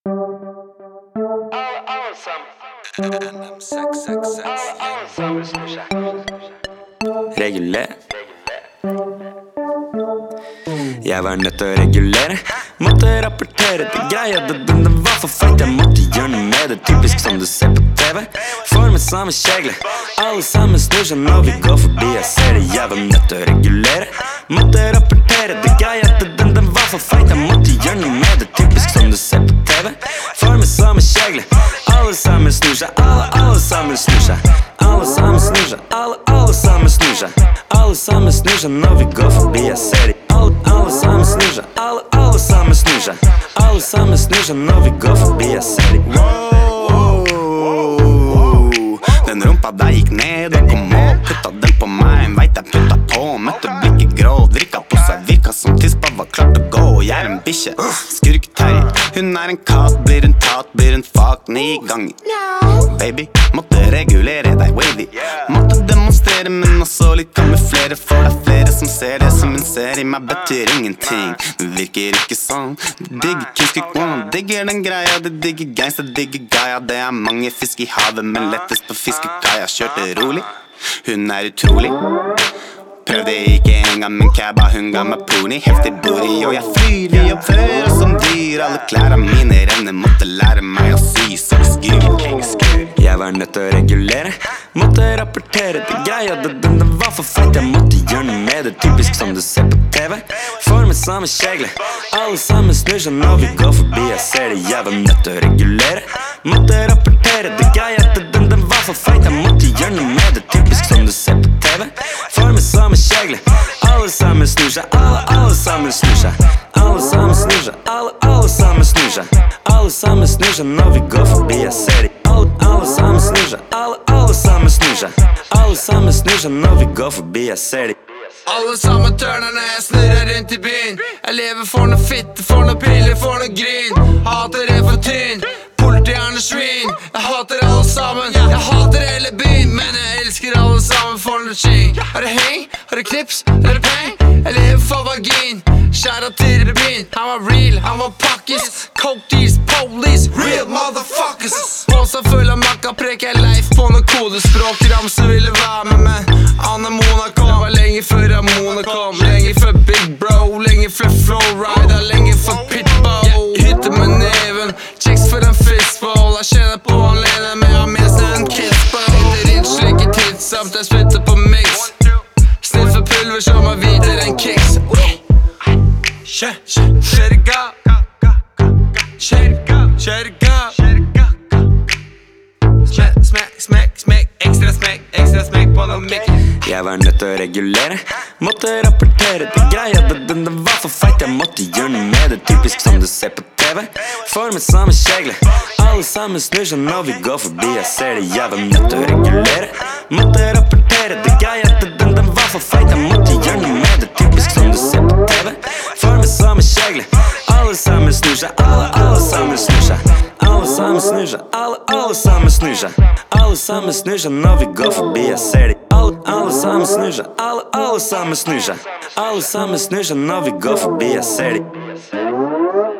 Reguler. Jeg var nødt til å regulere. Måtte rapportere til greia. Den var for feit. Jeg måtte gjøre noe med det. Typisk som du ser på TV. Får med samme kjegle. Alle sammen snur seg når vi går forbi. Jeg ser det. Jeg var nødt til å regulere. Måtte rapportere til greia. Den var for feit. Jeg måtte gjøre noe med det. Typisk som du ser på TV. Får med samme kjegle. Alle sammen snur seg. Alle sammen snur seg. Alle sammen snur seg. Alle sammen snur seg. Alle sammen snur seg når vi går forbi. Jeg ser det. Alle sammen snur seg. Alle sammen snur seg. Alle sammen snur seg når vi går forbi. Jeg ser det. Den rumpa der gikk ned, jeg kom opp, putta den på meg. Vet jeg putta på, møtte blikket grå. Vrikka på seg, virka som tispa var klart å gå. Jeg er en bikkje, skurk-Terje. Hun er en kat, blir hun tatt, blir hun fuck 9 ganger. Baby, måtte regulere deg wavy. Måtte demonstrere, men også litt kamuflere. For det er flere som ser det som hun ser i meg, betyr ingenting. Det virker ikke sånn. Du digger kunstskikk, digger den greia. Du digger gangsta, digger gaia. Det er mange fisk i havet, men lettest på fiskekaia. Kjørte rolig, hun er utrolig. Prøvde ikke en gang, men cabba hun ga meg pony. Heftig booty, og jeg fyrer opp før som dyr. Alle klærne mine renner, måtte lære meg å sy som skur. Jeg var nødt til å regulere. Måtte rapportere til greia. Den var for feit. Jeg måtte gjøre noe med det. Typisk som du ser på TV. Får med samme kjegle. Alle sammen snur seg når vi går forbi. Jeg ser det. Jeg var nødt til å regulere. Måtte rapportere til greia. Den var for feit. Jeg måtte gjøre noe med det. Typisk som du ser på TV. Får med samme kjegle. Alle sammen snur seg. Alle sammen snur seg. Alle sammen snur seg. Alle sammen snur seg. Alle sammen snur seg når vi går forbi. Jeg ser det. Alle sammen snur seg. Alle sammen snur seg. Alle sammen snur seg når vi går forbi. Jeg ser det. Alle sammen tørner når jeg snurrer rundt i byen. Jeg lever for noe fitte, for noe piller, for noe gryn. Hater det for tynn, politierne svin. Jeg hater alle sammen, jeg hater hele byen. Men jeg elsker alle sammen for noe ching. Har du heng? Har du knips? Har du peng? Jeg lever for vagin. Kjære til Rebin. Han var real, han var pakkis. Coke deals, police, real motherfuckers. Påsa full av makka, preker jeg leif på noe kodespråk. Ramse ville være med, men Anne Mona kom. Det var lenge før Ramona kom. Lenge før Big Bro, lenge før Flowrider, lenge før Pitbull. Hytte med neven, checks for en fistball. Jeg kjenner på han Lene, men jeg har med seg en kidsball. Etter inn slikker tids samt jeg spytter på mix. Sniffer pulver som er hvitere enn kicks. Kjerga, smekk, ekstra smekk på noe mikk. Jeg var nødt til å regulere. Måtte rapportere til greia. Den var for feit. Jeg måtte gjøre noe med det. Typisk som du ser på TV. Får med samme kjegle. Alle sammen snur seg når vi går forbi. Jeg ser det. Jeg var nødt til å regulere. Måtte rapportere til greia. Den var for feit. Jeg måtte gjøre noe med det. Typisk som du ser på TV. Får med samme kjegle. Alle sammen snur seg. Alle sammen snur seg. Alle sammen snur seg. Alle sammen snur seg. Alle sammen snur seg når vi går forbi. Jeg ser det. Alle sammen snur seg. Alle sammen snur seg. Alle sammen snur seg når vi går forbi. Jeg ser det.